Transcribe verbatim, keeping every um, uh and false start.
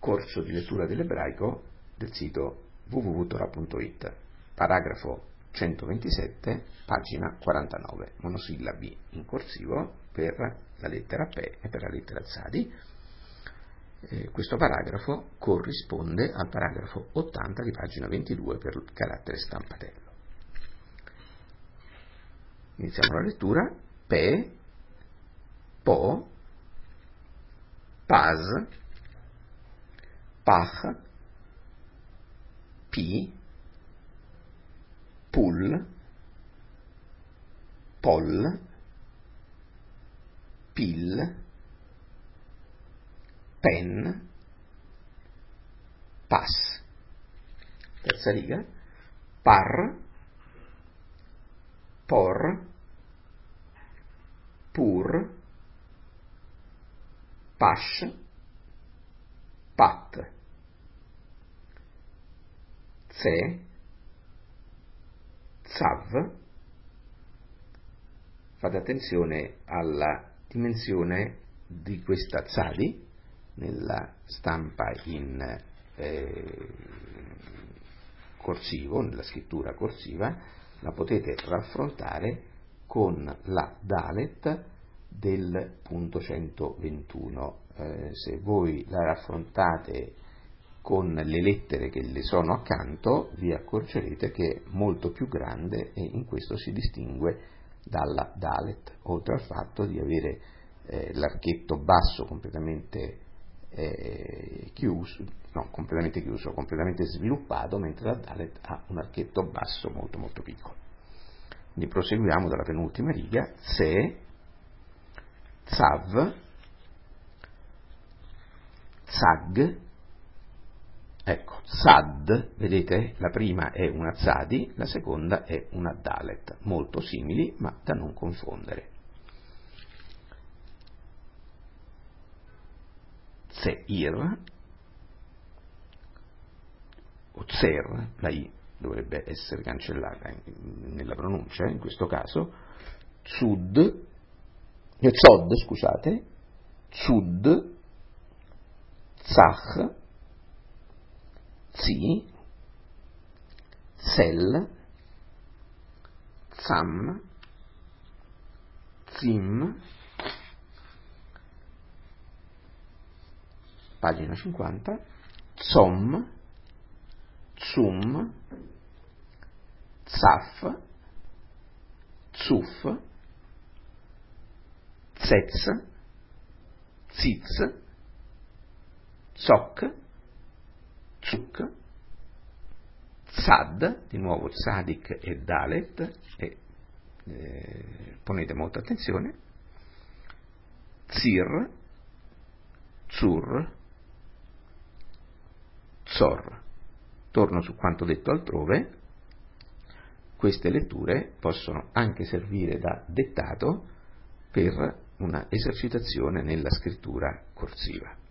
corso di lettura dell'ebraico del sito w w w punto torah punto it, paragrafo centoventisette, pagina quarantanove, monosillabi in corsivo per la lettera Pe e per la lettera Tzadi. Eh, questo paragrafo corrisponde al paragrafo ottanta di pagina ventidue per il carattere stampatello. Iniziamo la lettura. Pe, Po, Paz, Pach, Pi, Pul, Pol, Pil, Pen, Pas. Terza riga. Par, Por, Pur, Pash, Pat, Tse, Tzav. Fate attenzione alla dimensione di questa Tzadi nella stampa in eh, corsivo, nella scrittura corsiva, la potete raffrontare con la Dalet del punto centoventuno. Eh, se voi la raffrontate con le lettere che le sono accanto, vi accorgerete che è molto più grande e in questo si distingue dalla Dalet, oltre al fatto di avere eh, l'archetto basso completamente eh, chiuso, no, completamente chiuso, completamente sviluppato, mentre la Dalet ha un archetto basso molto molto piccolo. Quindi proseguiamo dalla penultima riga. Tse, Tzav, Tzag, ecco, Tzad, vedete, la prima è una Tzadi, la seconda è una Dalet, molto simili ma da non confondere. Tseir, o Tser, la I dovrebbe essere cancellata nella pronuncia, in questo caso. Tzud, eh, Tzod, scusate, Tzud, Tzach, Tzi, Tzel, Tzam, Tzim, pagina cinquanta, Tzom, Tzum, Tzaf, Tzuf, Tzetz, Tzitz, Tzok, Tzuk, Tzad, di nuovo Tzadik e Dalet, e eh, ponete molta attenzione, Tzir, Tzur, Tzor. Torno su quanto detto altrove. Queste letture possono anche servire da dettato per una esercitazione nella scrittura corsiva.